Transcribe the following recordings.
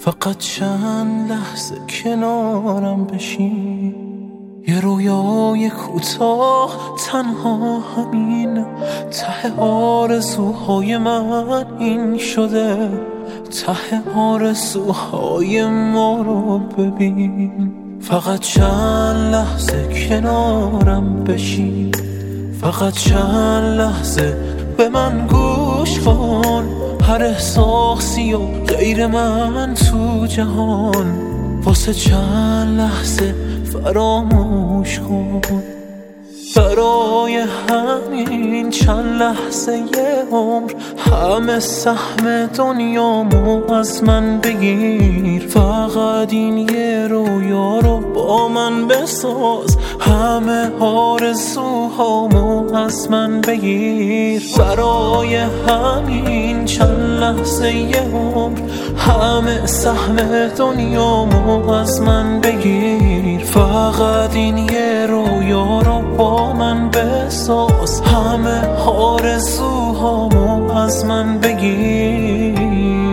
فقط چند لحظه کنارم بشین، یه رویای کوتاه تنها همین، ته آرزوهای من این شده، ته آرزوهای ما رو ببین. فقط چند لحظه کنارم بشین، فقط چند لحظه به من گوش کن، هر احساسی و غیر من تو جهان واسه چند لحظه فراموش کن. برای همین چند لحظه یه عمر همه سهم دنیامو از من بگیر، فقط این یه رویا رو با من بساز، همه آرزوهامو از من بگیر. برای همین چند لحظه یه عمر همه سهم دنیامو از من بگیر، فقط این یه رویا رو با من بساز، همه آرزوهامو از من بگیر.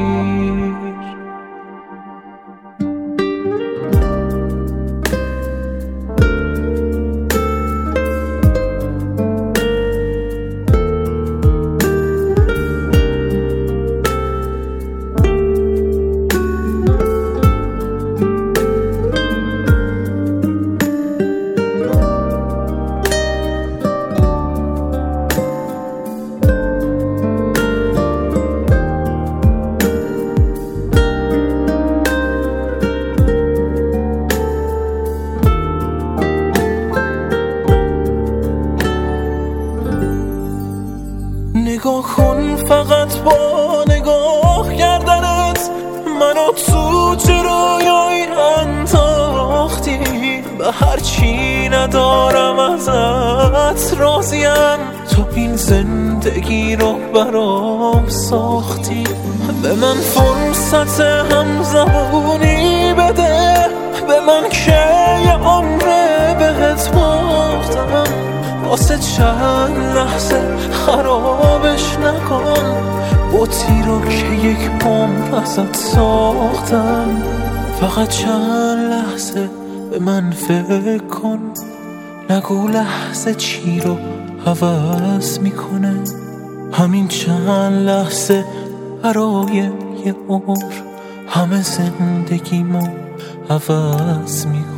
نگاه کن فقط با نگاه کردنت منو تو جرایای انداختی، به هرچی ندارم ازت راضیم، تو این زندگی رو برام ساختی. به من فرصت همزبونی بده، به من که یه عمره بهت باختم، واسه چند لحظه خرابش نکن، بطی رو که یک پام ازت ساختم. فقط چند لحظه به من فکر کن، نگو لحظه چی رو عوض میکنه، همین چند لحظه برای یه عمر همه زندگیمو عوض میکنه.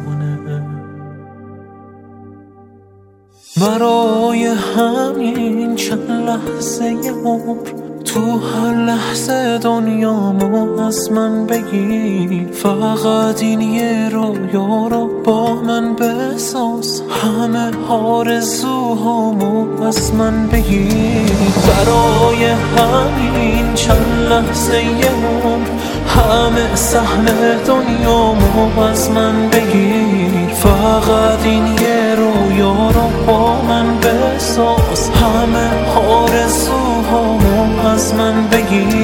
برای همین چند لحظه یه عمر تو هر لحظه دنیامو از من بگیر، فقط این یه رویا رو با من بساز، همه آرزوهامو از من بگیر. برای همین چند لحظه یه عمر همه سهم دنیامو از من بگیر، فقط این یه رویا رو با من بساز، همه آرزوهامو از من بگیر.